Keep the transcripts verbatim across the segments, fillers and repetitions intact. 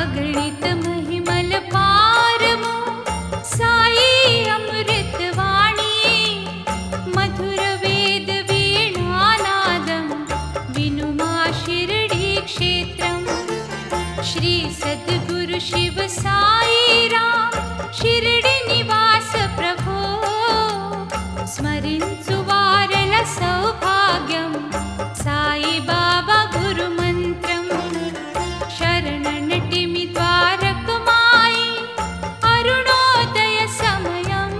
अगणित महिमल पारमो साई अमृत वाणी मधुर वेद वीणानादं विनुमा शिरडी क्षेत्रं श्री सद्गुरु शिव साई राम शिरडी निवास प्रभो स्मरिंचु वारल सौभाग्यं साई बाबा गुरु मंत्रं शरणनटिमि द्वारकमाई अरुणोदय समयं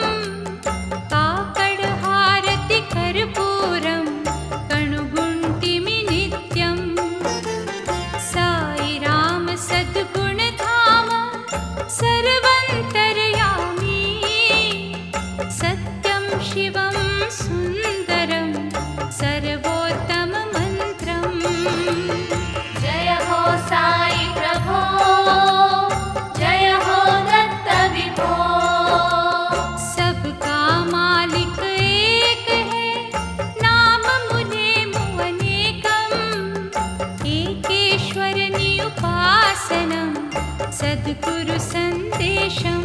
काकड हारति कर्पूरं कणुगुंटिमि नित्यं साई राम सद्गुण धाम सर्वन्तर्यामी सत्यं शिवं सुन्दरं सर्वोत्तम मंत्रं। जय हो साई प्रभो, जय हो दत्त विभो। सबका मालिक एक है, नाम मुने मुअनेकं एकेश्वरनि उपासनं सद्गुरु संदेशं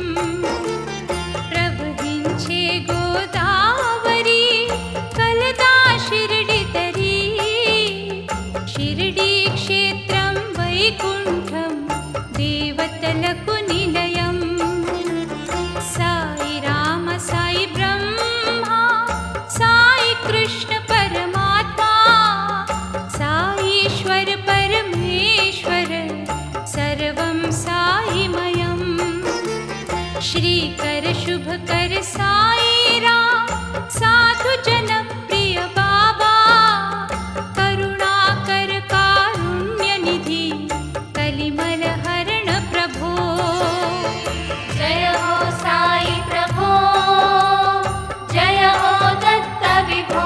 प्रवहिंचे गोदावरी कलदा शिरडी तरी शिरडी क्षेत्रं वैकुण्ठं देवतలకు నిలయం साई राम साई ब्रह्मा साई कृष्ण परमात्मा साईश्वर परमेश्वर सर्वं साईमयं श्रीकर शुभकर साई राम साधु जन प्रिय बाबा करुणाकर कारुण्य निधि कलिमल हरण प्रभो। जय हो साई प्रभो, जय हो दत्त विभो।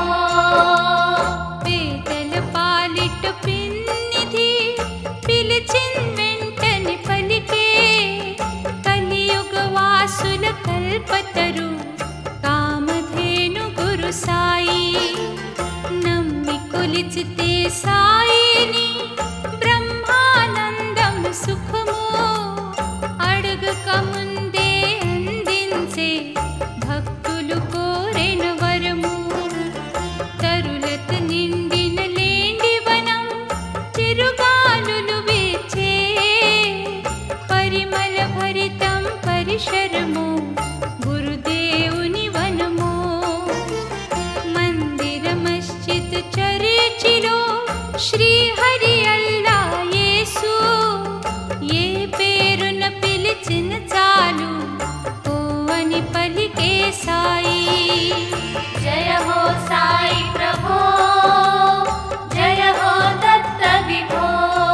పేదల పాలిట పిన్నిధి పిలిచిన్ వెంటనే పలికే కలియుగ వాసుల కల్పతరు కామధేను గురు సాయి నమ్మి కొలిచితే సాయిని బ్రహ్మానందం సుఖము అడుగక ముందే అందించే భక్తులు కోరెన వరము తరులత నిండిన లేండివనం తిరుగాలులు వీచే పరిమళ భరితం పరిశరము గురుదేవుని వనము మందిర మస్జిద్ చర్చిలో శ్రీహరి అల్లా యేసు ఏ పేరున పిలిచిన చాలు ఓ అని పలికే సాయి। जय हो साई प्रभो, जय हो दत्त विभो।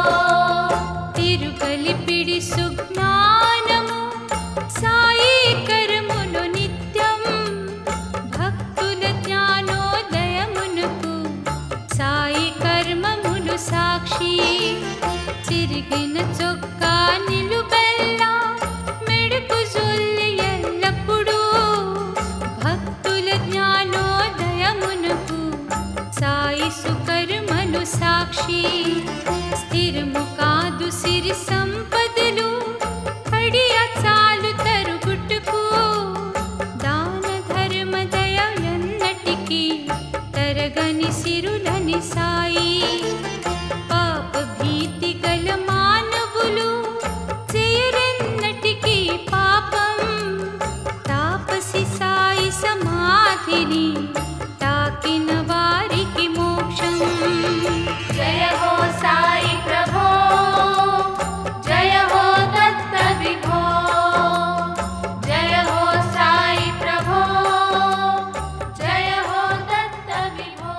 తిరుగలిపిడి సుజ్ఞానము సాయి కరములు నిత్యం భక్తుల జ్ఞానోదయమునకు సాయి కర్మములు సాక్షి చిరిగిన చొక్కా నిలుబెల్లా మెడుపు జొల్లి ఎల్లప్పుడూ భక్తుల జ్ఞానోదయమునకు సాయి సుకర్మలు సాక్షి స్థిరము కాదు సిరి సంపదలు కడియ చాలు తరుగుట్టుకు దాన ధర్మ దయ ఎన్నటికీ తరగని సిరులని సాయి పాప భీతి గల మానవులు చేయరెన్నటికీ పాపం తాపసి సాయి సమాధిని తాకిన వారికి మోక్షం। जय हो साई प्रभो, जय हो दत्त विभो। जय हो साई प्रभो, जय हो दत्त विभो।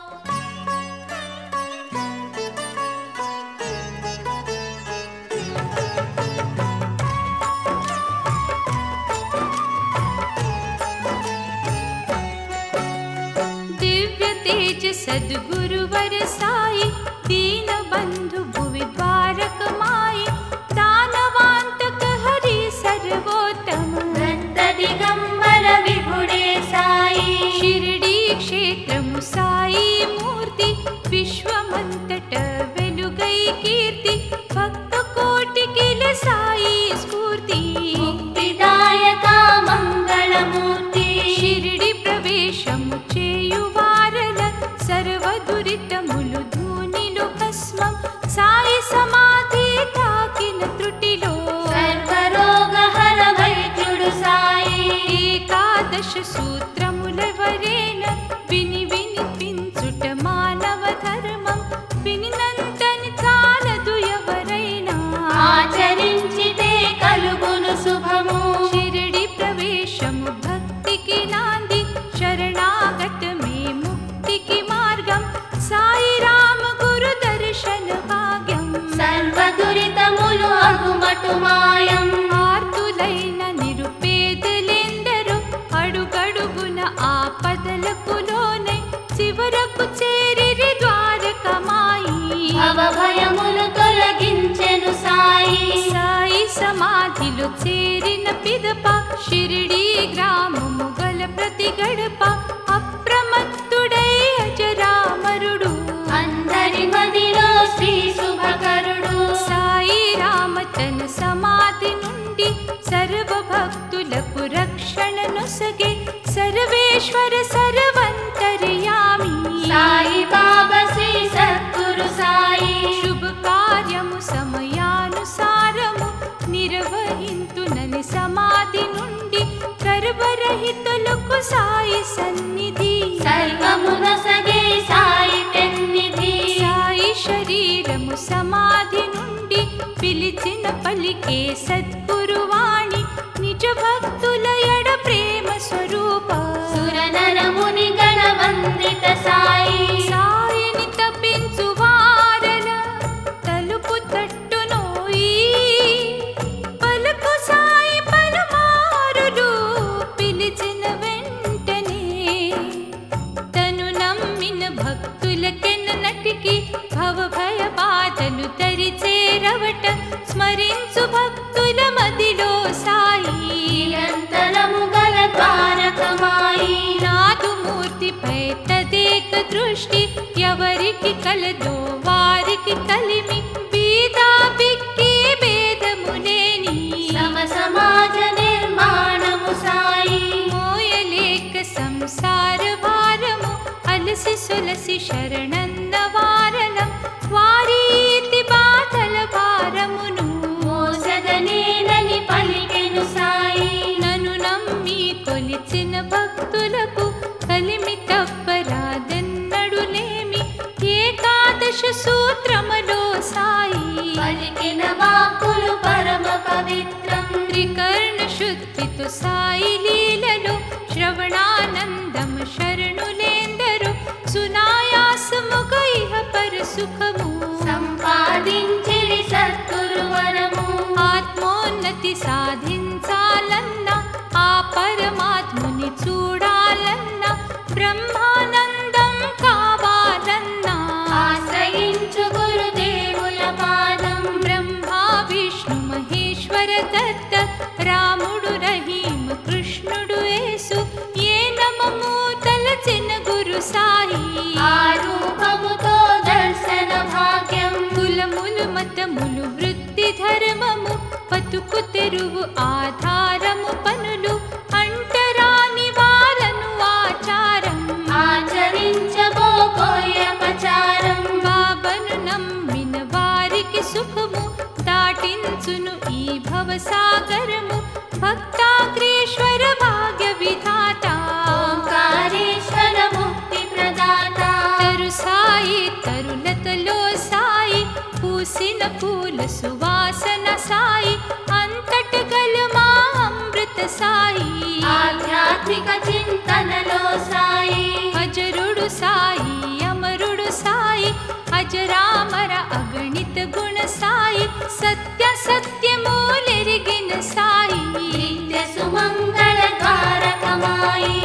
दिव्य तेज सद्गुरुवर साई दीन बंधु भुवि द्वारक माई दानवांतक हरि सर्वोत्तम दत्त दिगंबर विभुडे साई शिरडी क्षेत्रము साई मूर्ति विश्वमंतट వెలుగై కీర్తి భక్త కోటికి ఏకాదశ సూత్రములెవరేన విని వినిపించుట మానవ ధర్మం వినినంతని చాలదు ఎవరైనా ఆచరించితే కలుగును శుభము షిరిడి ప్రవేశము భక్తికి నాంది శరణాగతమే ముక్తికి మార్గం సాయి రామ గురు దర్శన భాగ్యం సర్వ దురితములు అగుమటు మాయం ఆర్తులైన నిరుపేదలెందరూ అడుగడుగున ఆపదలకు లోనై చివరకు చేరిరి ద్వారకమాయి భవభయములు తొలగించెను సాయి సాయి సమాధిలో చేరిన పిదప షిరిడి గ్రామము గల ప్రతి గడప అప్రమత్తుడై అజరామరుడు అందరి మదిలో శ్రీ శుభకరుడు సాయి రామ తన సమాధి నుండి సర్వ భక్తులకు రక్షణ నొసగే సర్వేశ్వర సర్వంతర్యామి సాయి బాబా శ్రీ సద్గురు సాయి శుభ కార్యము సమయానుసారము నిర్వహింతునని సమాధి నుండి గర్భరహితులకు సాయి సన్నిధి సర్వమునసగే సాయి పెన్నిధి సాయి శరీరము సమాధి నుండి పిలిచిన పలికే సద్గురువాణి నిజ భక్తుల ఎడ ప్రేమ స్వరూప సురనరముని గణవందిత సాయి సాయిని తప్పించు వారల తలుపు తట్టునోయి పలుకు సాయి పలుమారులు పిలిచిన వెంటనే తను నమ్మిన భక్తులకెన్నటికి భవ భయ బాధలు తరిచేరవట స్మరించు భక్తుల మదిలో సాయి నిరంతరము గల ద్వారకమాయి నాదుమూర్తిపై తదేక దృష్టి ఎవరికి కలదో వారికి కలిమి బీదా బిక్కి భేదములేని సమ సమాజ నిర్మాణము సాయి మోయలేక సంసార భారము అలసి సొలసి శరణన్న వారలం వారీతి బాధల భారమును మోసదనేనని పలికెను సాయి నన్ను నమ్మి కొలిచిన భక్తులకు కలిమి తప్పరాదెన్నడులేమి ఏకాదశ సూత్రములో సాయి పలికిన వాక్కులు పరమ పవిత్రం త్రికర్ణ శుద్ధితో సాయి లీలలో శ్రవణానందము శరణులేందరు సునాయాసముగ ఇహ పర సుఖము సంపాదించిరి సద్గురు వరము ఆత్మోన్నతి సాధించాలన్నా ఆ పరమాత్ముని చూడాలన్నా బ్రహ్మానందం కావాలన్నా ఆశ్రయించు గురుదేవుల పాదం బ్రహ్మా విష్ణు మహేశ్వర దత్త రాముడు రహీం కృష్ణుడు యేసు ఏ నమము తలచిన గురు సాయి ఆ రూపముతో దర్శన భాగ్యం కులములు మతములు వృత్తి ధర్మము బతుకు తెరువు ఆధారము పనులు అంటరాని వారను ఆచారం ఆచరించబోకోయపచారం బాబను నమ్మిన వారికి సుఖము దాటించును ఈ భవసాగరము భక్తాగ్రేశ్వర భాగ్య విధాత ఓంకారేశ్వర ముక్తి ప్రదాత తరు సాయి తరులతలో సాయి పూసిన పూల సువాసన సాయి అంతట గల మా అమృత సాయి ఆధ్యాత్మిక చింతనలో సాయి అజరుడు సాయి అమరుడు సాయి అజరామర అగణిత గుణ సాయి సత్య సత్యమూలెరిగిన సాయి నిత్య సుమంగళ ద్వారకమాయి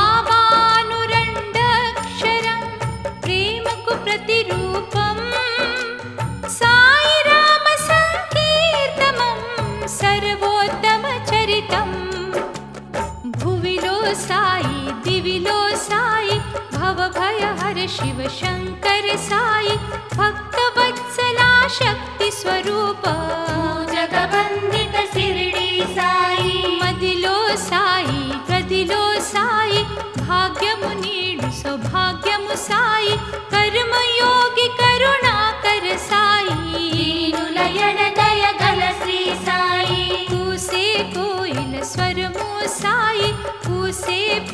బాబానురండక్షరం ప్రేమకు ప్రతిరూపం సాయి రామ సంకీర్తమం సర్వోత్తమ చరితం భువిలో సాయి దివిలో సాయి భవ భయ హర శివ శంకర సాయి భక్త వత్సలా శక్తి స్వరూప జగబందిత శిరిడి సాయి మదిలో సాయి గదిలో సాయి భాగ్యము నీడు సౌభాగ్యము సాయి కర్మయోగి కరుణాకర సాయి దీనుల ఎడ దయగల శ్రీ సాయి పూసే కోయిల స్వరము సాయి పూసే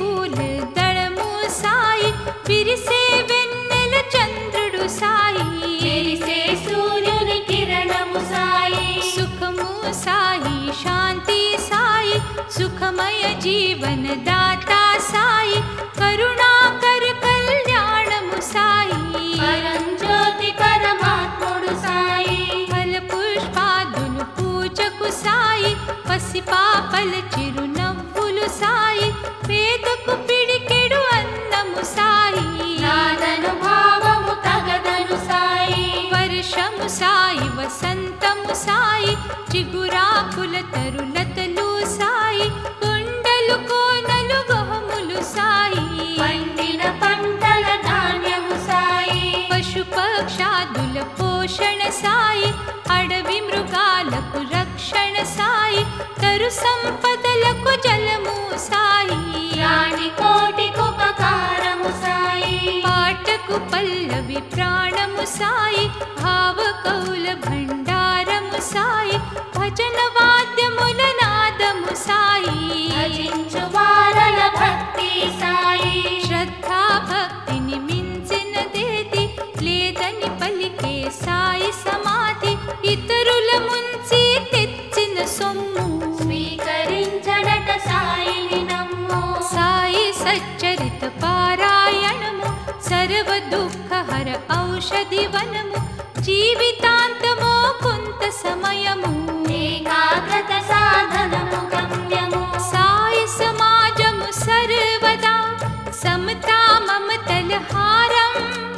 सुखमय जीवन दाता साई करुणाकर कल्याणमु साई పరంజ్యోతి పరమాత్ముడు సాయి फल पुष्पादुलु पूजकु साई పసిపాపల చిరునవ్వులు సాయి పేదకు పిడికెడు అన్నము సాయి నాదను భావము తగదను సాయి వర్షము సాయి వసంతము సాయి చిగురాకుల తరులతలు సాయి కొండలు కోనలు గహములు సాయి పండిన పంటల ధాన్యము సాయి పశు పక్షాదుల పోషణ సాయి అడవి మృగాలకు రక్షణ సాయి తరు సంపదలకు జలము సాయి రాణి కోటికి ఉపకారము సాయి పాటకు పల్లవి ప్రాణము సాయి భావ కౌల భండారము సాయి భజన వాద్యముల నాదము సాయి భజించు వారల భక్తి సాయి శ్రద్ధా భక్తిని మించినదేది లేదని పలికే సాయి సమాధి ఇతరుల ముంచి తెచ్చిన సొమ్ము స్వీకరించడట సాయిని నమ్ము సాయి సచ్చరిత పారాయణము సర్వ దుఃఖహర ఔషధి వనము జీవితాంతమో కొంత సమయము ఏకాగ్రత సాధనము గమ్యము సాయి సమాజము సర్వదా సమతా మమతల హారం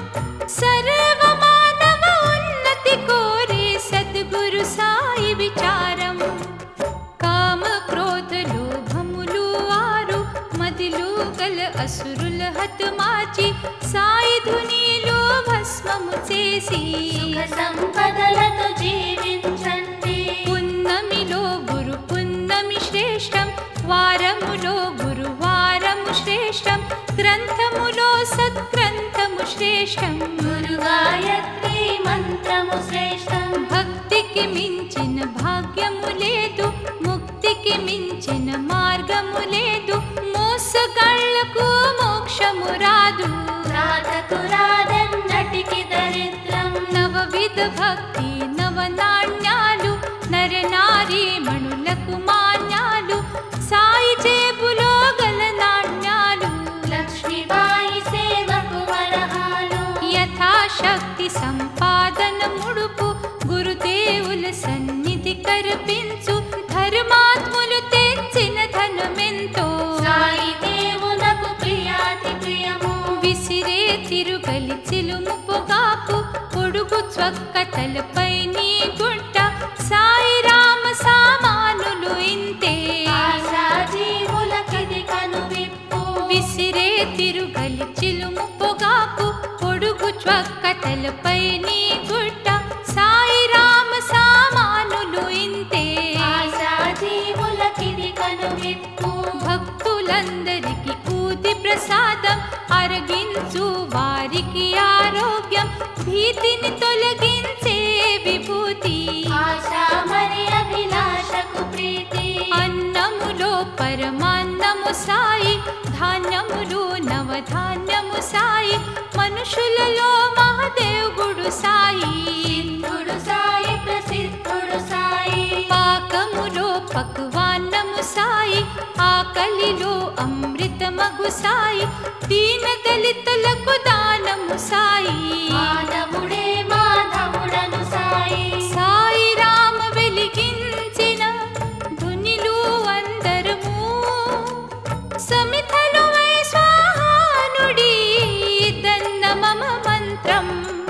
సర్వ మానవ ఉన్నతి కోరే సద్గురు సాయి విచారం కామ క్రోధ లోభములు ఆరు మదిలో గల అసురుల హతమార్చి సాయి ధునిలో భస్మము చేసి సుఖ సంపదలతో జీవించండి పున్నమిలో గురు పున్నమి శ్రేష్టం వారములో గురువారము శ్రేష్టం గ్రంథములో సత్గ్రంథము శ్రేష్టం గురు గాయత్రి మంత్రము శ్రేష్టం భక్తికి మించిన భాగ్యము లేదు ముక్తికి మించిన మార్గము లేదు మోసగాళ్లకు మోక్షము రాదు రాతకు రాదన్నటికి దరిద్రం నవవిధ భక్తి నవ నాణ్యాలు నరనారీ మణులకు మాన్యాలు సాయి జేబులో గల నాణ్యాలు లక్ష్మీబాయి సేవకు వరహాలు యథాశక్తి సంపాదన ముడుపు గురుదేవుల సన్నిధి కర్పించు ధర్మాత్ములు తెచ్చిన ధనమెంతో సాయి దేవునకు ప్రియాతి ప్రియము విసిరే తిరుగలి చిలుము పొగాకు పొడుగు చొక్క తలపై నీ గుంట సాయి రామ సామానులు ఇంతే ఆశా జీవులకిది కనువిప్పు విసిరే తిరుగలి చిలుము పొగాకు పొడుగు చొక్క తలపై నీ గుట్ట సాయి రామ సామానులు ఇంతే ఆశా జీవులకిది కనువిప్పు భక్తులందరికీ ఊది ప్రసాదం అరగించు వారికి ఆరోగ్యం భీతిని తొలగించే విభూతి ఆశా మరి అభిలాషకు ప్రీతి అన్నములో పరమాన్నము సాయి ధాన్యములు నవధాన్యము సాయి మనుషులలో మహదేవుడు సాయి సిద్ధుడు సాయి ప్రసిద్ధుడు సాయి పాకములో పక్వాన్నము సాయి ఆకలిలో అమృతమగు సాయి దీన దళితులకు దానము సాయి మాధవుడే మాధవుడను సాయి సాయి రామ వెలిగించిన ధునిలు అందరము సమితలు వై స్వాహానుడి దన్న మమ మంత్రం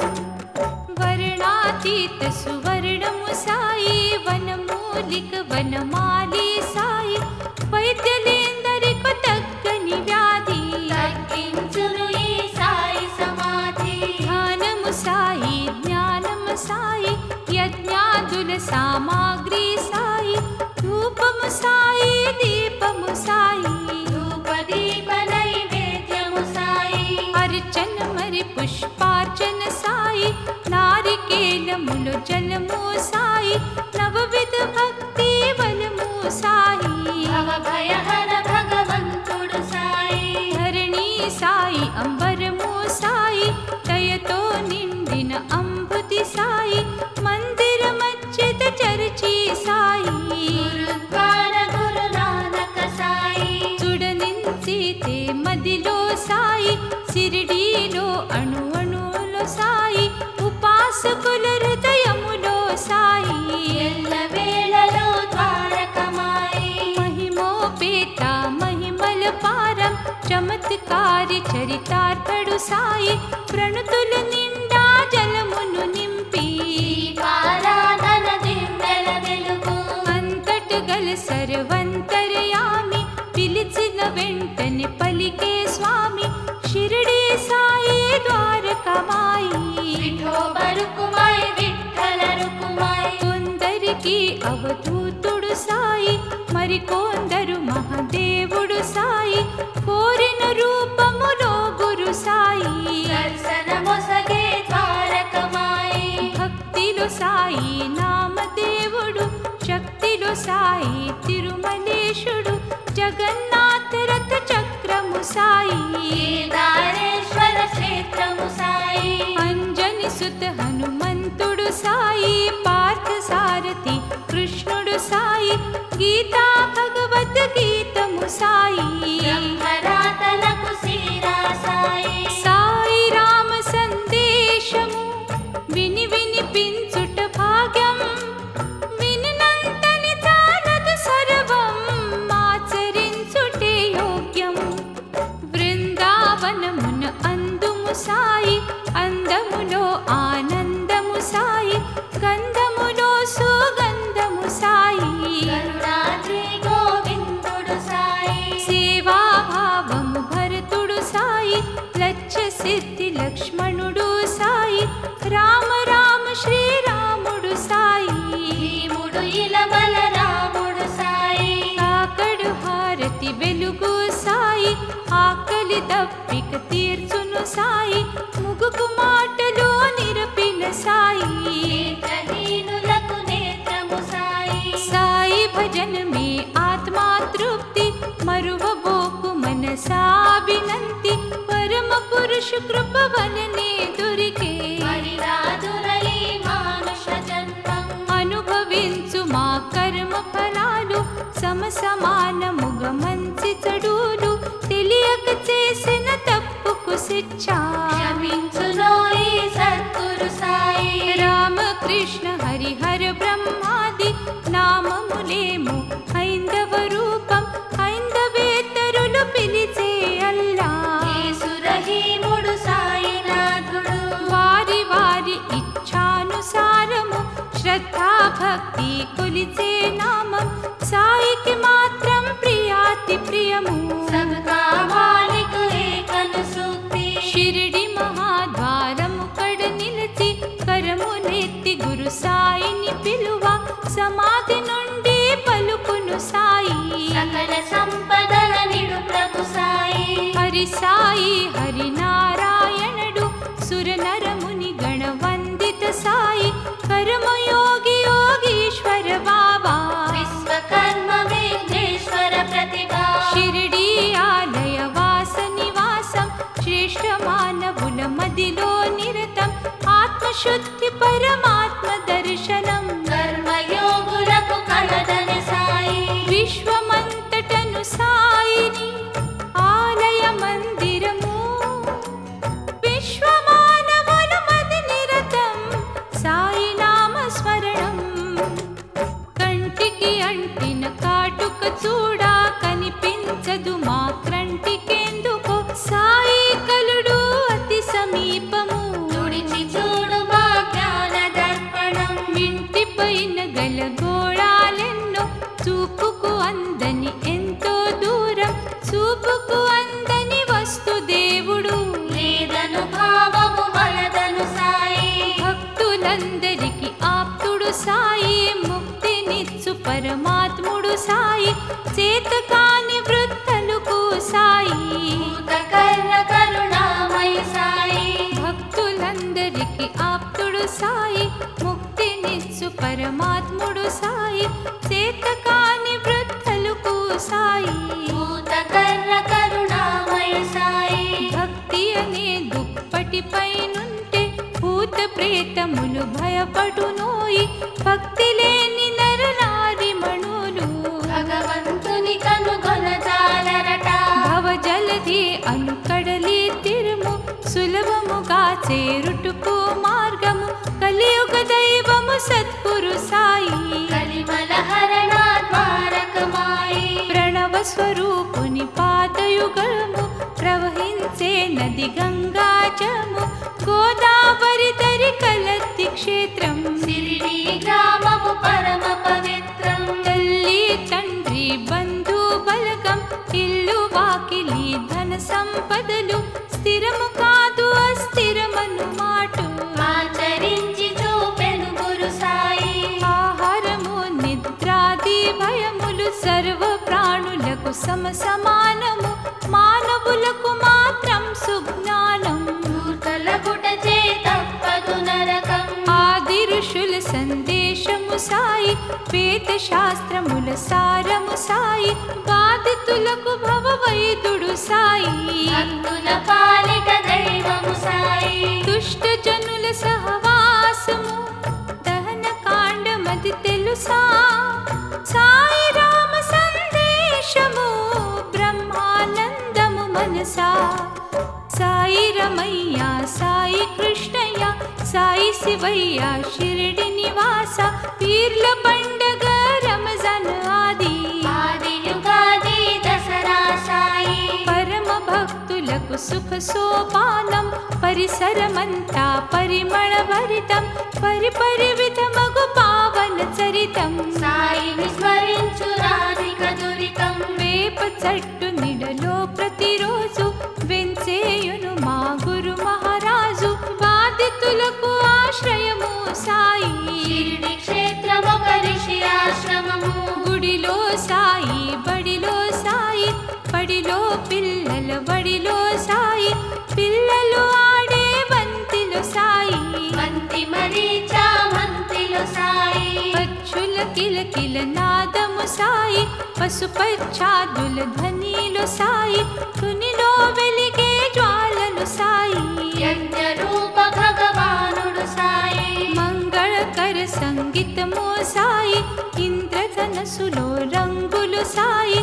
వర్ణాతీత సువర్ణము సాయి వనమూలిక వనమాలి సాయి వైద్యులేందరికీ తగ్గని వ్యాధి తగ్గించును ఈ సాయి సమాధి ధ్యానము సాయి జ్ఞానము సాయి యజ్ఞాదుల సామాగ్రి సాయి ధూపము సాయి దీపము సాయి ధూపదీప నైవేద్యము సాయి అర్చన మరి పుష్పార్చన సాయి నారికేలములు జలము సాయి నవవిధ భక్తి బలము సాయి భవభయహర భగవంతుడు సాయి ధరణి సాయి అంబరము సాయి దయతో నిండిన అంబుతి సాయి మందిర మధ్యద చరిచి సాయి గురుద్వార గురు నానక చమత్కారి చరితార్థుడు సాయి ప్రణుతుల నిండా జలమును నింపి దీపారాధన దివ్వెల వెలుగు అంతట గల సర్వంతరయామి పిలిచిన వెంటనే పలికే స్వామి షిరిడి సాయి ద్వారకమాయి విఠోబరుకుమై విఠ్ఠల రుకుమై కొందరికి అవధూతుడు సాయి మరికొందరు మహాదేవుడు సాయి కోరిన రూపములో గురు సాయి దర్శనమొసగే ద్వారకమాయి భక్తిలో సాయి నామదేవుడు శక్తిలో సాయి తిరుమలేశుడు జగన్నాథ రథ చక్రము సాయి కేదారేశ్వర క్షేత్రము సాయి అంజని సుత హనుమంతుడు సాయి పార్థ సారథి కృష్ణుడు సాయి గీతా భగవద్ గీతము సాయి బ్రహ్మరాతలకు శ్రీరా సాయి సాయి రామ సందేశము విని వినిపించుట భాగ్యం వినినంతని చాలదు సర్వం ఆచరించుటే యోగ్యం బృందావనమున అందుము సాయి అందములో ఆనందము సాయి గంధములో సుగంధము సాయి కరుణాద్రి గోవిందుడు సాయి సేవాభావము భరతుడు సాయి లచ్చ సిద్ధి లక్ష్మణుడు సాయి రామ రామ శ్రీరాముడు సాయి భీముడు ఇలబల రాముడు సాయి కాకడు హారతి వెలుగు సాయి ఆకలి దప్పిక తీర్చును సాయి ముగుకు మాటలు నిరపిన సాయి నేత్రహీనులకు నేత్రము సాయి సాయి భజన మే ఆత్మా తృప్తి మరువబోకు మనసాభినంతి పరమ పురుష కృప వలనే దొరికే మరిరాదురై మానుష జన్మం అనుభవించు మా కర్మ ఫలాలు సమసమానముగ మంచి చెడులు తెలియక చేసిన తప్పుకు శిక్ష క్షమించునోయి సద్గురు సాయి రామకృష్ణ హరిహర బ్రహ్మాది నామములేము హైందవ రూపం హైందవేతరులు పిలిచే అల్లా యేసురహీముడు సాయినాథుడు వారి వారి ఇచ్ఛానుసారము శ్రద్ధా భక్తి కొలిచే నామం సాయికి మాత్రం ప్రియాతి ప్రియము సబ్కా మాలిక్ ఏకను సూక్తి షిరిడి మహాద్వారము కడ నిలిచి కరమునెత్తి గురు సాయిని పిలువ సమాధి నుండి పలుకును సాయి సకల సంపదల నిడు ప్రభు సాయి హరి సాయి హరి నారాయణుడు సురనరముని గణవందిత సాయి కర్మయోగి యోగీశ్వర బాబా విశ్వకర్మ విఘ్నేశ్వర ప్రతిభా షిరిడి ఆలయ వాస నివాసం శ్రేష్ఠ మానవుల మదిలో నిరతం ఆత్మశుద్ధి పరమాత్మ దర్శనం కర్మయోగులకు కలదని సాయి విశ్వమంతటను సాయిని ఆలయ మందిరము విశ్వమానవుల మది నిరతం సాయి నామ స్మరణం కంటికి అంటిన కాటుక చూడా కనిపించదు మా క్రంటికెందుకో సాయి కలుడు అతి సమీపము తుడిచి చూడు మా జ్ఞాన దర్పణం ఇంటి పైన గల గోళాలెన్నో చూపుకు అందని ఎంతో దూరం చూపుకు అందని వస్తు దేవుడు లేదను భావము వలదను సాయి భక్తులందరికి ఆప్తుడు సాయి ముక్తినిచ్చు పరమాత్ముడు సాయి చేతకాని వృత్తలకు సాయి భూతకర్ణ కరుణామయ సాయి భక్తులందరికి ఆప్తుడు సాయి ముక్తినిచ్చు పరమాత్ముడు సాయి చేతకాని వృత్తలకు సాయి భూతకర్ణ కరుణామయ సాయి భక్తి అనే దుప్పటిపై నుంటే భూత ప్రేతములు భయపడునోయి భక్తి లేని నరనారి మణులు భగవంతుని కనుగొనజాలరట భవజలధి అను కడలి తిరుము సులభముగా చేరుటకు మార్గము కలియుగ దైవము సద్గురు సాయి కలిమల హరణ ద్వారకమాయి ప్రణవ స్వరూపుని పాదయుగము నది గంగాజము గోదావరి తరి కలత్తి క్షేత్రం సిరిడి గ్రామము పరమ పవిత్రం తల్లి తండ్రి బంధు బలగం ఇల్లు వాకిలి ధన సంపదలు స్థిరము కాదు అస్థిరమను మాటు ఆచరించి చూపెను గురు సాయి ఆహారము నిద్రాది భయములు సర్వ ప్రాణులకు సమ సమానము మానవులకు మాత్రం సుజ్ఞానం మూర్ఖలగుట చేతప్పదు నరకం ఆది ఋషుల సందేశము సాయి వేద శాస్త్రముల సారము సాయి బాధితులకు భవవైదుడు సాయి భక్తుల పాలిట దైవము సాయి దుష్ట జనుల సహవాసము దహన కాండమది తెలుసా సాయి రామ సందేశము బ్రహ్మానందము మనసా సాయి రమయ్య సాయి కృష్ణయ్య సాయి శివయ్య షిరిడి నివాస పీర్ల పండగ రంజాన్ ఆది ఆది యుగాది దసరా సాయి పరమ భక్తులకు సుఖ సోపానం పరిసరమంతా పరిమళ భరితం పరిపరివిధమగు పావన చరితం సాయిని స్మరించు రాధిక దురితం వేప చెట్టు నిడలో ప్రతిరోజు వెంచేయును మా గురు మహారాజు బాధితులకు ఆశ్రయము సాయి షిరిడి క్షేత్రమొక ఋషి ఆశ్రమము గుడిలో సాయి బడిలో సాయి బడిలో పిల్లల బడిలో సాయి పిల్లలు ఆడే బంతిలో సాయి బంతి మరీచా మంతిలో సాయి పచ్చుల కిలకిల నాదము సాయి పశుపచ్చాదుల ధ్వనిలో సాయి తునిలో వెలిగే జ్వాలలు సాయి యజ్ఞ రూప భగవానుడు సాయి మంగళకర సంగీతము సాయి ఇంద్రధనసులో రంగులు సాయి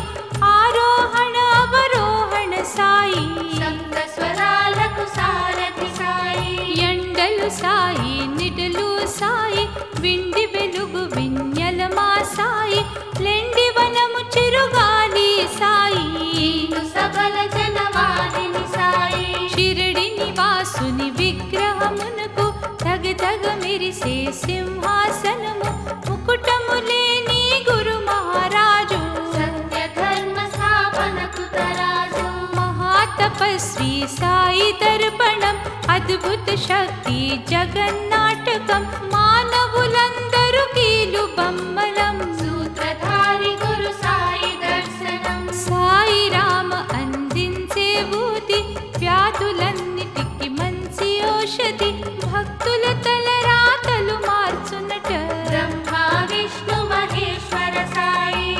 ఆరోహణ అవరోహణ సాయి సప్త స్వరాలకు సారథి సాయి ఎండలు సాయి నిడలు సాయి విండి వెలుగు విన్యలమా సాయి లెండి వనము చిరుగాలి సాయి నీకు సకల జనవాదిని సాయి షిరిడి నివాసుని విగ్రహమునకు తగ తగ మెరిసే సింహాసనము ముకుటము లేని గురు మహారాజు సత్య ధర్మ స్థాపనకు తరాజు మహాతపస్వి సాయి దర్పణం అద్భుత శక్తి జగన్నాటకం మానవులందరూ కీలు బొమ్మలం సూత్రధారి గురు సాయి దర్శనం సాయి రామ అందించే ఊది వ్యాధులన్నిటికి మంచి ఔషధి భక్తుల తలరాతలు మార్చునట బ్రహ్మ విష్ణు మహేశ్వర సాయి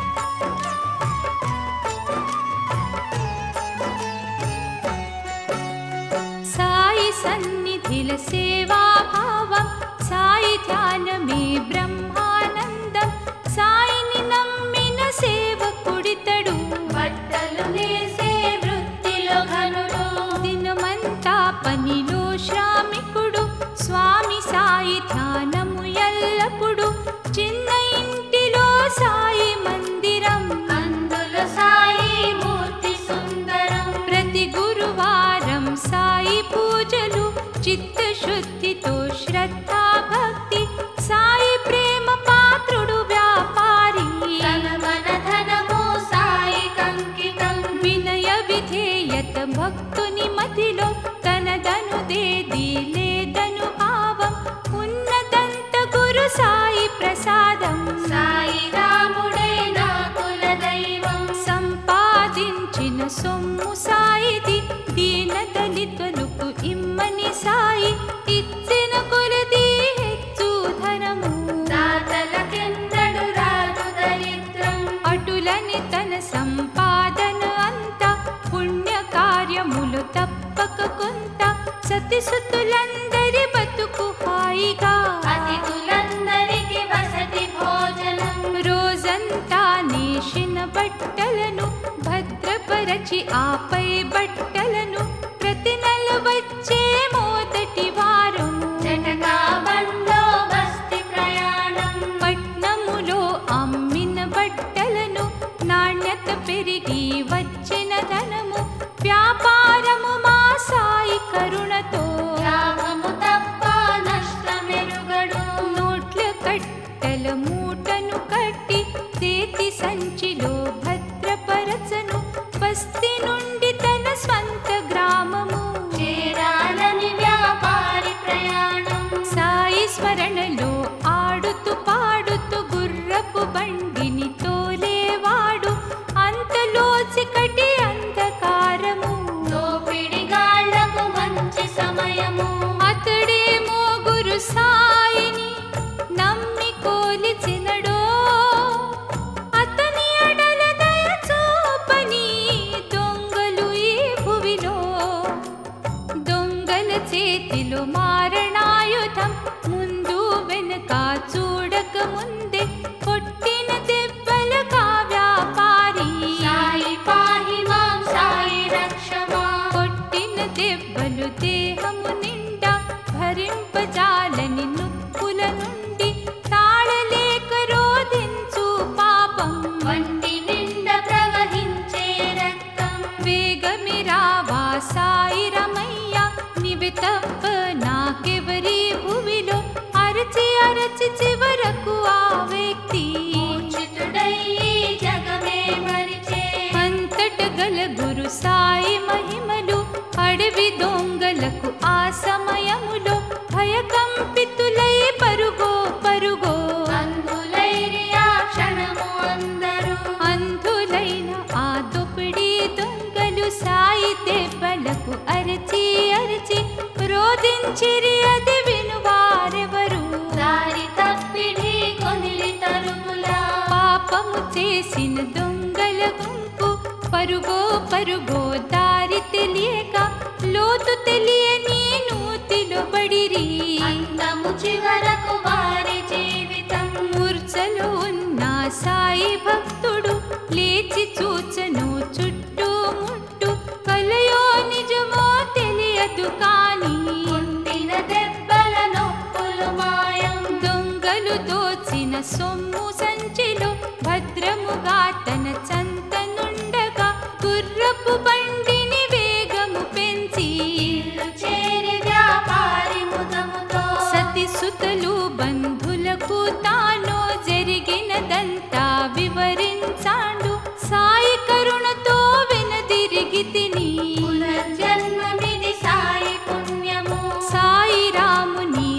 సాయి సన్నిధిల సేవాభావం సాయి ధ్యానమే బ్రహ్మానందం సాయిని నమ్మిన సేవకుడితడు బట్టలు నేసే వృత్తిలో ఘనుడు దినమంతా పనిలో శ్రామికుడు స్వామి సాయి ధ్యానము ఎల్లప్పుడు చిన్న ఇంటిలో సాయి మందిరం అందులో సాయి మూర్తి సుందరం ప్రతి గురువారం సాయి పూజలు చిత్తశుద్ధితో శ్రద్ధా భక్తి సాయి ప్రేమ పాత్రుడు వ్యాపారి తన మన ధనము సాయి కంకితం వినయ విధేయత భక్తుని మదిలో తనదను దేది లేదను భావం ఉన్నదంత గురు సాయి ప్రసాదం సాయి రాముడే నా కుల దైవం సంపాదించిన సొమ్ము సాయిది దీన దళితులకు ఇమ్మని సాయి ఇచ్చిన కొలది హెచ్చు ధనము దాతలకెన్నడు రాదు దరిద్రం అటులని తన సంపాదన అంతా పుణ్య కార్యములు తప్పక కొంత సతిసుతులందరి బతుకు హాయిగా అతిథులందరికి వసతి భోజనం రోజంతా నేసిన బట్టలను భద్రపరచి ఆపై బట్టలను ప్రతి నెల వచ్చే మొదటి వారం జటకా బండ్లో బస్తి ప్రయాణం పట్నములో అమ్మిన బట్టలను నాణ్యత పెరిగి వచ్చిన ధనము వ్యాపారము మాస కరుణతో లాభము తప్ప నష్టమెరుగడు. నోట్ల కట్టల మూటను కట్టి చేతి సంచిలో భద్రపరచను. బస్తి నుండి తన స్వంత గ్రామము చేరాలని వ్యాపారి ప్రయాణం. సాయి స్మరణలో ఆడుతూ పాడుతూ గుర్రపు బండిని తోలేవాడు. అంతలో చికటి అంధకారము దోపిడిగాళ్లకు మంచి సమయము. అతడేమో గురు సాయిని నమ్మి కోలిచినడో. అతని ఎడల దయ చూపని దొంగలు ఈ భువిలో. దొంగల చేతిలో మారణాయుధం ముందు వెనుక చూడక ముందే కొట్టిన దెబ్బల కా వ్యాపారి. సాయి పాహి మాం సాయి రక్ష మాం. కొట్టిన దెబ్బలు దేహము నిండా భరింపజాలని నొప్పుల నుండి తాళలేక రోధించు పాపం. వంటి నిండా ప్రవహించే రక్తం. వేగమిరావా సాయి రమయ్య నివి తప్ప నాకెవరి భువిలో. అరచి అరచి చివరకు ఆ వ్యక్తి మూర్ఛితుడై ఈ జగమే మరిచే. అంతట గల గురు సాయి మహిమలు అడవి దొంగలకు ఆ సమయములో భయకంపితులై పరుగో పరుగో. అందులైరి ఆ క్షణము అందరూ. అంధులైన ఆ దొపిడి దొంగలు సాయి దెబ్బలకు అరచి అరచి రోదించిరి. అది వినువారెవరు? దారి తప్పిడి కొనిలి తరుములా. పాపము చేసిన దొంగల గుంపు పరుగో పరుగో దారి తెలియక లోతు తెలియని నూతిలో పడిరి. అంతము చివరకు వారి జీవితం. మూర్ఛలో ఉన్న సాయి భక్తుడు లేచి చూచను చుట్టూ ముట్టు. కలయో నిజమో తెలియదు కాని కొట్టిన దెబ్బల నొప్పులు మాయం. దొంగలు దోచిన సొమ్ము సంచిలో భద్రముగా తన చంత నుండగా గుర్రపు బండిని వేగము పెంచి ఇల్లు చేరి వ్యాపారి ముదముతో. సతి సుతలు బంధులకు తాను జరిగినదంతా వివరించాడు. సాయి కరుణతో వెనుదిరిగి తిని పునర్జన్మమిది సాయి పుణ్యము. సాయి రాముని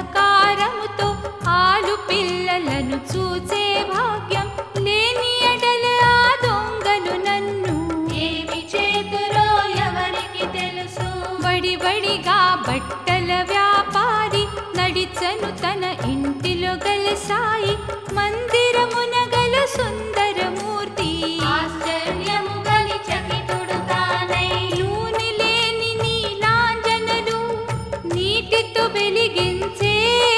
సహకారముతో ఆలు పిల్లలను చూసే భాగ్యం లేని ఎడల ఆ దొంగలు నన్ను ఏమి చేతురో ఎవరికి తెలుసు. వడి వడిగా బట్టల వ్యాపారి నడిచను తన ఇంటిలో గల సాయి మందిరమున గల సుందరమూర్తి. ఆశ్చర్యము గలి చకితుడు తానై. నూనె లేని నీలాంజనలు నీటితో వెలిగించే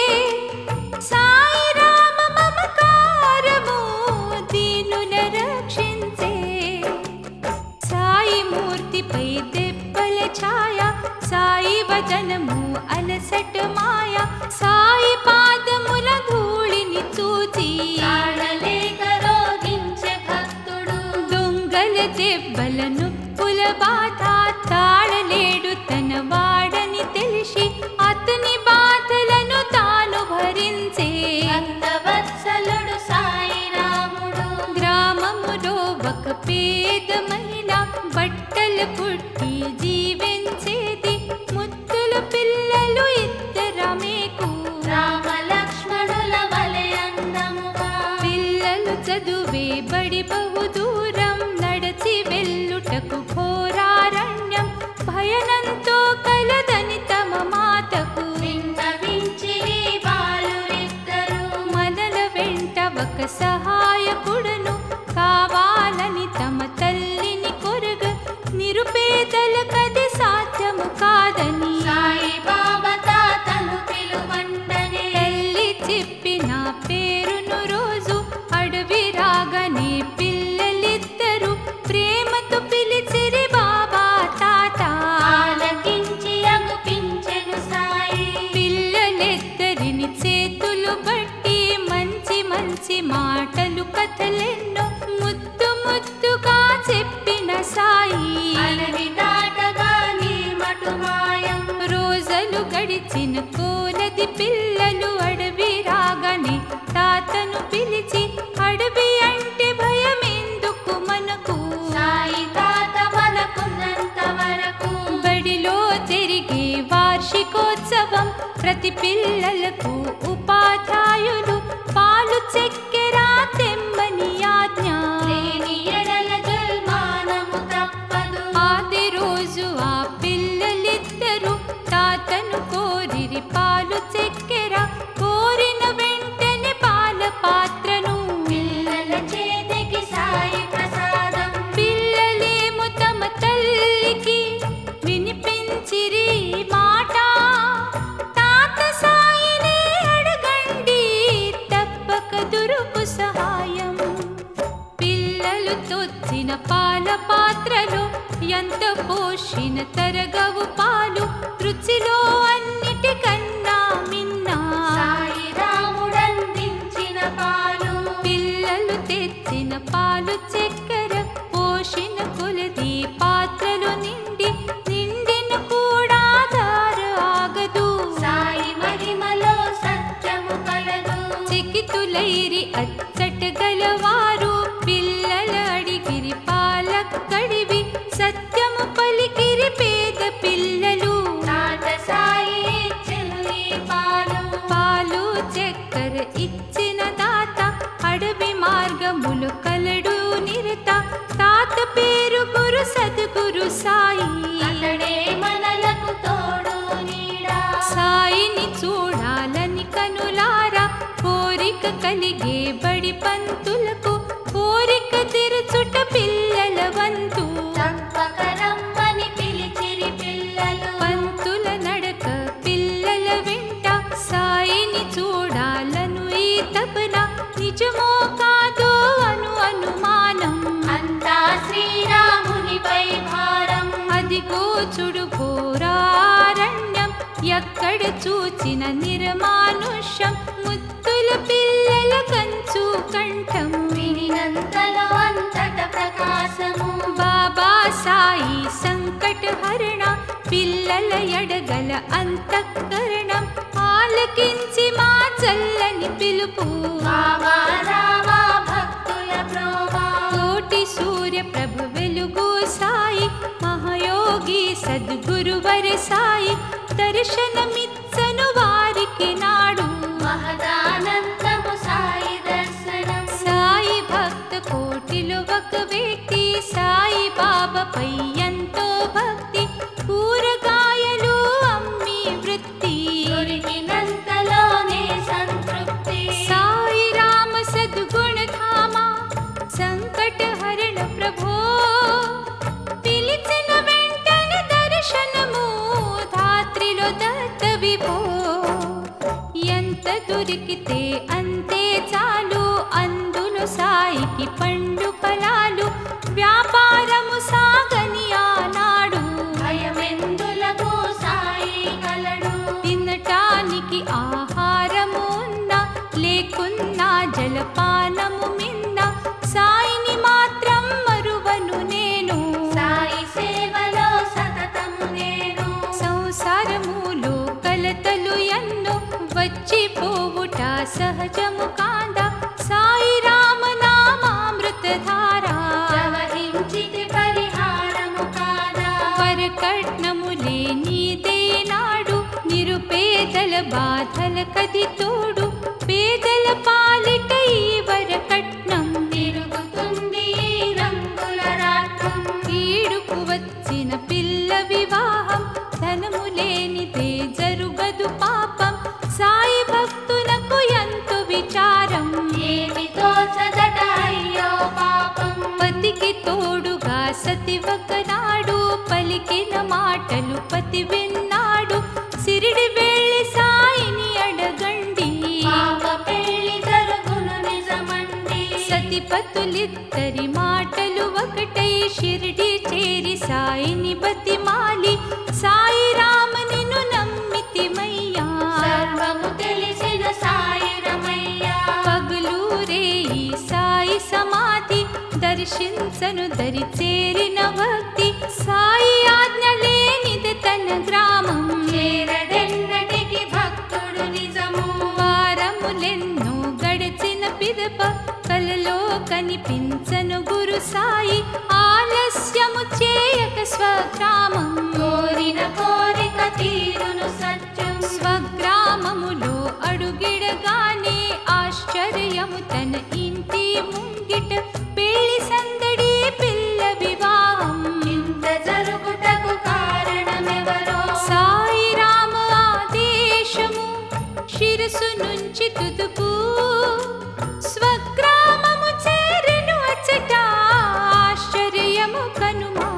సాయి రామ మమకారము దీనుల రక్షించే. సాయి మూర్తిపై దెబ్బల ఛాయ సాయి వదనము అలసట మాయ. సాయి పాదముల ధూళిని చూచి తాళలేక రోధించే భక్తుడు. దొంగల దెబ్బల నొప్పుల బాధ తాళలేడు తన వాడని తెలిసి అతని బాధలను తాను భరించే. భక్తవత్సలుడు సాయి రాముడు. గ్రామములో ఒక పేద మహిళ బట్టలు కుట్టి జీవించేది. ముద్దుల పిల్లలు ఇద్దరమేకు రామ లక్ష్మణుల వలె అందముగా. పిల్లలు చదువే బడి బహు దూరం నడచి వెళ్ళుటకు ఘోరారణ్యం. భయనంతో కలదని తమ మాతకు విన్నవించిరి బాలురిద్దరు. మనల వెంట ఒక సహాయకుడును కావాలని తమ తల్లిని కొరగ నిరుపేదలకది సాధ్యము కాదని సాయి బాబా తాతను పిలువండనే. తల్లి చెప్పిన పేరును రోజు అడవి రాగానే పిల్లలిద్దరు ప్రేమతో పిలిచిరి బాబా తాత. ఆలకించి అగుపించెను సాయి. పిల్లలిద్దరిని చేతులు బట్టి మంచి మంచి మాటలు కథలెన్నో ముద్దు ముద్దుగా చెప్పిన సాయి. అడవి దాటగా నీ మటు మాయ. కొలిది పిల్లలు అడవి రాగానే తాతను పిలిచి, అడవి అంటే భయమెందుకు మనకు, సాయి తాత మనకున్నంత వరకు. బడిలో జరిగే వార్షికోత్సవం ప్రతి పిల్లలకు ఉపాధ్యాయులు పాలు చక్కెర తెమ్మని ఆజ్ఞ. లేని ఎడల జల్మానము తప్పదు. ఆది రోజు ఆ పిల్లలిద్దరూ తాతను కోరిరి పాలు చక్కెర, కోరిన వెంటనే పాల పాత్రను పిల్లల చేతికి సాయి ప్రసాదం. పిల్లలేమో తమ తల్లికి వినిపించిరి మాట, తాత సాయినే అడగండి తప్పక దొరుకు సహాయం. పిల్లలు తొచ్చిన పాల పాత్రలో ఎంత పోషిన తరగవు పాలు, రుచిలో అన్నిటికన్నా మిన్నా సాయి రాముడందించిన పాలు. పిల్లలు తెచ్చిన పాలు చక్కెర పోషిన కొలది పాత్రలు నిండి, నిండిన కూడా దార ఆగదు. సాయి మహిమలో సత్యము కలదు. చికితులైరి అచ్చట గలవారు పిల్లల అడిగిరి పాల కడివి, సత్యము పలికిరి పేద పిల్లలు. తాత సాయి ఇచ్చెను ఈ పాలు. పాలు చక్కెర ఇచ్చిన దాత అడవి మార్గములు కలడు నిరత, తాత పేరు గురు సద్గురు సాయి. అతడే మనలకు తోడు నీడా. సాయిని చూడాలని కనులారా కోరిక కలిగే బడి పంతులకు, కోరిక తెరచుట పిల్లల వంతు. తప్పక రమ్మని పిలిచిరి పిల్లలు. పంతుల నడక పిల్లల వెంట సాయిని చూడాలను ఈ తపన, నిజమో కాదో అను అనుమానం. అంతా శ్రీరామునిపై భారం. అదిగో చుడు ఘోరారణ్యం, ఎక్కడ చూచిన నిర్మానుష్యం, ముత్తుల పిల్లల కంచు కంఠం. వినినంతలో అంతట ప్రకాశము. బాబా సాయి సంకట హరణ, పిల్లల ఎడగల అంతఃకరణం, ఆలకించి మా చల్లని పిలుపు. బాబా రావా భక్తుల ప్రోవా. కోటి సూర్య ప్రభ వెలుగు సాయి, మహాయోగి సద్గురువర సాయి, దర్శనమిచ్చను వారికి నాడు. మహదానందము సాయి దర్శనం. సాయి భక్త కోటిలో ఒక వ్యక్తి, సాయి బాబాపై ఎంతో భక్తి, కూరగాయలు అమ్మి వృత్తి. దొరికినంతలోనే సంతృప్తి. సాయి రామ సద్గుణ ధామ సంకట హరణ ప్రభో, పిలిచిన వెంటనే దర్శనము ధాత్రిలో దత్త విభో. ఎంత దొరికితే అంతే చాలు, అందులో సాయికి పండు ఫలాలు, వ్యాపారము సాగని ఆనాడు. భయమెందులకు సాయి కలడు. తినటానికి ఆహారము ఉన్నా లేకున్నా జలపానము మిన్న, సాయిని మాత్రం మరువను నేను. సాయి సేవలో సతతము నేను. సంసారములో కలతలు ఎన్నో వచ్చిపోవుట సహజము కాందా, సాయి రామ నామామృతధార. ప్రవహించితి పరిహారము కాదా. వరకట్నములే నీదే నాడు, నిరుపేదల బాధల కది తోడు, పేదల పాలిట ఈ వరకట్నం. తిరుగుతుంది ఈ రంగుల రాట్నం. ఈడుకు వచ్చిన పిల్ల వివాహం, ధనము లేనిదే జరుగదు పాపం, సాయి భక్తులకు ఎంతో విచారం. ఏమి తోచదట అయ్యో పాపం. పతికి తోడుగా సతి ఒకనాడు, పలికిన మాటలు పతి విన్నాడు, సిరిడి వెళ్ళి సాయిని అడగండి. పాప పెళ్లి జరుగును నిజమండి. సతిపతులిద్దరి మాటలు ఒకటై షిరిడి చేరి సాయిని బతిమాలి, సాయి రామ నిన్ను నమ్మితిమయ్యా. సర్వము తెలిసిన సాయి రమయ్య. పగులు రేయి సాయి సమాధి, దర్శించను దరి చేరిన భక్తి, సాయి ఆజ్ఞ లేనిది తన గ్రామం. చేరడెన్నటికి భక్తుడు పిదప కలలో కనిపించను గురు సాయి ఆలస్యము చేయక స్వగ్రామం కోరిన కోరిక తీరును సత్యం స్వగ్రామములో అడుగిడగానే ఆశ్చర్యము తన ఇంటి ముంగిట పెళ్లి సందడి పిల్ల వివాహం ఇంత జరుగుటకు కారణమెవరో సాయి రామ ఆదేశము శిరసు నుంచి తుదుపు స్వగ్రామము చేరెను అచ్చట ఆశ్చర్యము కనుమా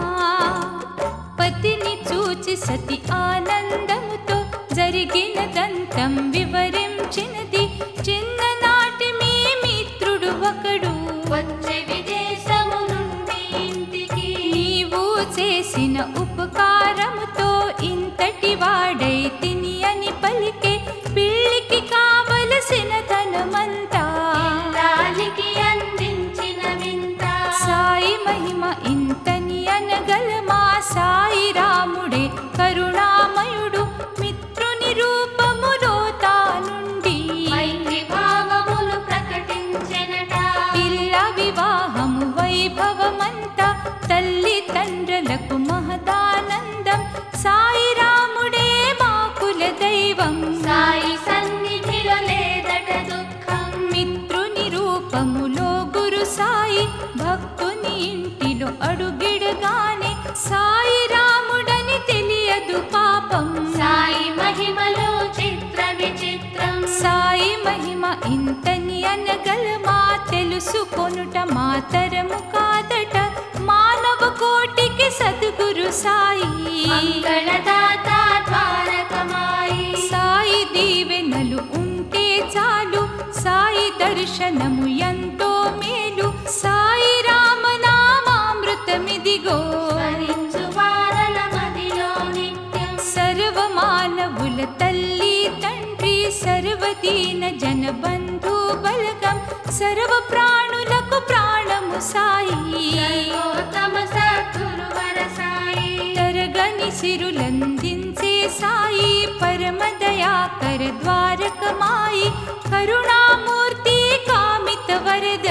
పతిని చూచి సతి ఆనందముతో జరిగినదంతం వివరించినది చిన్ననాటి మీ మిత్రుడు ఒకడు వచ్చే విదేశము నుండి ఇంటికి నీవు చేసిన ఉపకారముతో ఇంతటి వాడై తిని అని పలికే పిల్లికి కావలసిన ధనమంతా ఇల్లాలికి అందించిన వింత సాయి మహిమ ఇంతని అనగలమా సాయి రాముడే కరుణామయుడు మిత్రుని రూపములో తానుండి మైత్రి భావములు ప్రకటించెనట పిల్ల వివాహము వైభవమంతా తల్లి తండ్రులకు మహదానందం సాయి రాముడే మా కుల దైవం సాయి సన్నిధిలో లేదట దుఃఖం మిత్రుని రూపములో గురు సాయి భక్తుని ఇంటిలో అడుగిడగానే సాయి రాముడని తెలియదు పాపం సాయి మహిమలో చిత్ర విచిత్రం సాయి మహిమ ఇంతని అనగలమా తెలుసుకొనుట మాతరము కాదట మానవ కోటికి సద్గురు సాయి మంగళదాత ద్వారకమాయి సాయి దీవెనలు ఉంటే చాలు సాయి దర్శనము ఎంతో మేలు సాయి రామనామామృతమిదిగో స్మరించు వారల మదిలో నిత్యం సర్వమానవుల తల్లి తండ్రి సర్వదీన జన బంధు బలగం సర్వ ప్రాణులకు ప్రాణము సాయి సర్వోత్తమ సద్గురువర సాయి తరగని సిరులందించే సాయి పరమ దయాకర ద్వారకమాయి కరుణామూర్తి కామిత వరద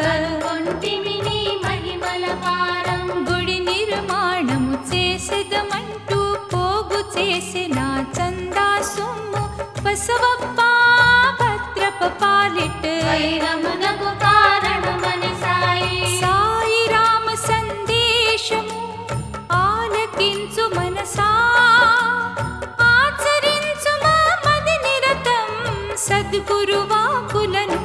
కొంటిమి నీ మహిమల పారం గుడి నిర్మాణము చేసేదమంటూ పోగు చేసిన చందా సొమ్ము బసవప్ప భద్రప పాలిట్ వైరమునకు కారణమని సాయి సాయి రామ సందేశము ఆలకించు మనసా ఆచరించు మా మది నిరతం సద్గురు వాకులను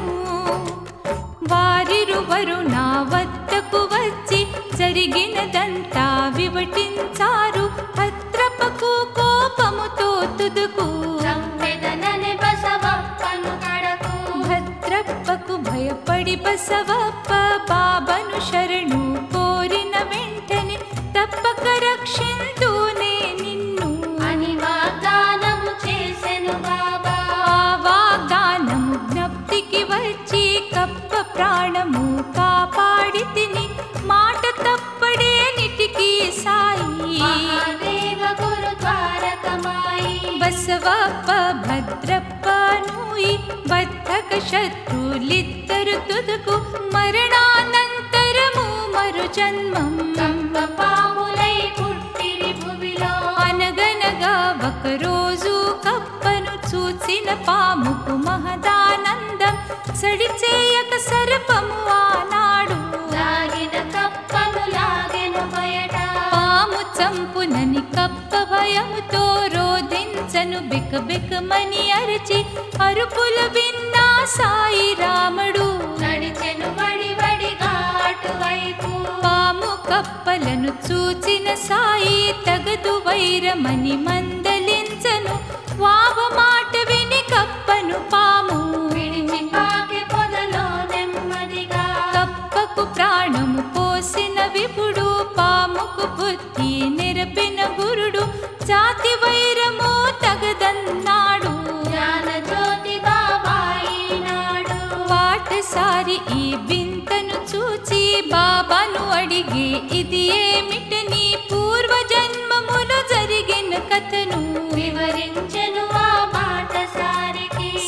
వారిరువరు నా వద్దకు వచ్చి జరిగినదంతా వివటించారు భద్రపకు కోపముతో తుదుకు సంవేదనని బసవప్పను కడకు భద్రప్పకు భయపడి బసవప్ప బాబను శరణు కోరిన వెంటనే తప్పక రక్షింతూనే నిన్ను అని వాగ్దానము చేసెను బాబా ఆ వాగ్దానము జ్ఞప్తికి వచ్చి కప్ప ప్రాణము కాపాడి తిని మాట తప్పడే నిటికి సాయి మహాదేవ గురు ద్వారకమాయి బసవప్ప భద్రప్ప నూయి బద్ధక శత్రులిద్దరు తుదకు మరణానంతరము మరు జన్మం కప్ప పాములై పుట్టిరి భువిలో అనగనగా ఒకరోజు కప్పను చూచిన పాముకు మహదానందం సడిచేయక సర్పము ఆనాడు లాగిన కప్పను లాగెను బయట పాము చంపునని కప్ప భయముతో రోధించను బిక బికమని అరచి అరుపులు విన్నా సాయి రాముడు నడిచెను వడి వడిగా అటువైపు పాము కప్పలను చూచిన సాయి తగదు వైరమని మందలించను వావ మాట విని కప్పను పాము విడిచి పాకి పొదలో నెమ్మదిగా కప్పకు ప్రాణము పోసిన విపుడు పాముకు బుద్ధి నిరపిన గురుడు జాతి వైరము తగదన్నాడు జ్ఞాన జ్యోతి బాబాయి నాడు పాటసారి ఈ వింతను చూచి బాబాను అడిగి ఇది ఏమిటని పూర్వజన్మములో జరిగిన కథను వివరించెను ఆ బాటసారికి సద్గు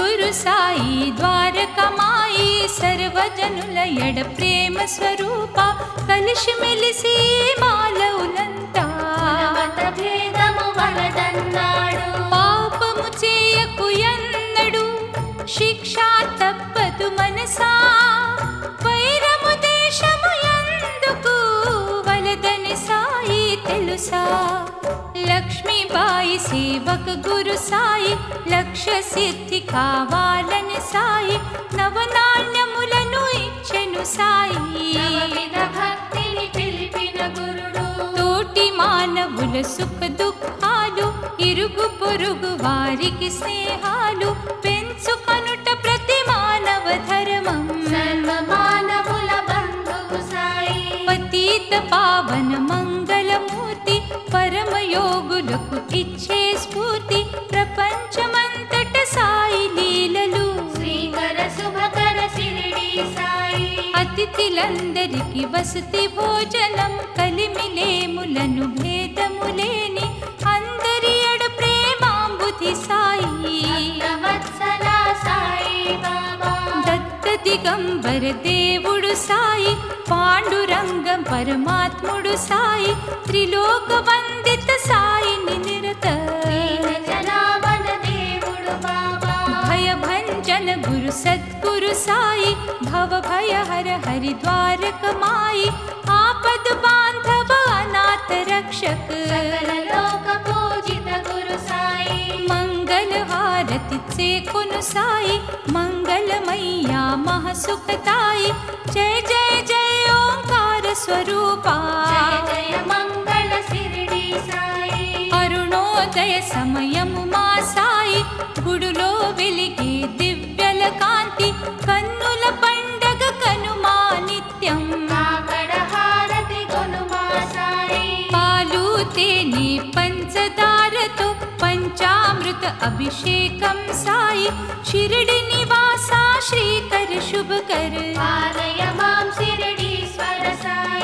సద్గురు సాయి ద్వారకమాయి సర్వజనుల ఎడ ప్రేమ స్వరూప కలిసి మెలిసి మాలవులంతా మత భేదము వలదన్నాడు పాపము చేయకు ఎన్నడు శిక్ష తప్పదు మనసా వైరము దేశము ఎందుకు వలదని సాయి తెలుసా లక్ష్మీబాయి సేవక గురు సాయి లక్ష్య సిద్ధి కావాలని సాయి నవనాణ్యములను ఇచ్చెను సాయి నవవిధ భక్తిని తెలిపిన గురుడు తోటి మానవుల సుఖ దుఃఖాలు ఇరుగు పొరుగు వారికి స్నేహాలు పెంచుకొనుట ప్రతి మానవ ధర్మం సర్వ మానవుల బంధువు సాయి పతీత పావన మంగళమూర్తి పరమయోగులకు ఇచ్చే స్ఫూర్తి ప్రపంచమంతట సాయి లీలలు శ్రీకర శుభకర శిరిడి సాయి అతిథులందరికి వసతి భోజనం కలిమిలేములను భేదములేని అందరి ఎడ ప్రేమాంబుధి సాయి వత్సల సాయి బాబా దత్త దిగంబర దేవుడు సాయి పాండురంగం పరమాత్ముడు సాయి త్రిలోక వందిత సాయిని నిరత జనావన దేవుడు బాబా భయభంజన గురు సద్గురు సాయి భవ భయ హర హరి ద్వారకమాయి ఆపద బాంధవ అనాథ రక్షక సకల లోక పూజిత గురు సాయి మంగళ హారతి చేకొను సాయి మంగళమయ్యా మహసుఖతాయి జయ జయ జయ ఓంకార స్వరూపా జయ జయ మంగళ శిరిడి సాయి అరుణోదయ సమయము మా సాయి గుడులో వెలిగే దివ్యల కాంతి కన్నుల పండగ కనుమా నిత్యం కాకడ హారతి గొనుమా సాయి పాలు తేనె పంచదారతో పంచామృత అభిషేకం సాయి షిరిడి నివాస శ్రీకర శుభకర పాలయ మాం శిరిడీశ్వర సాయి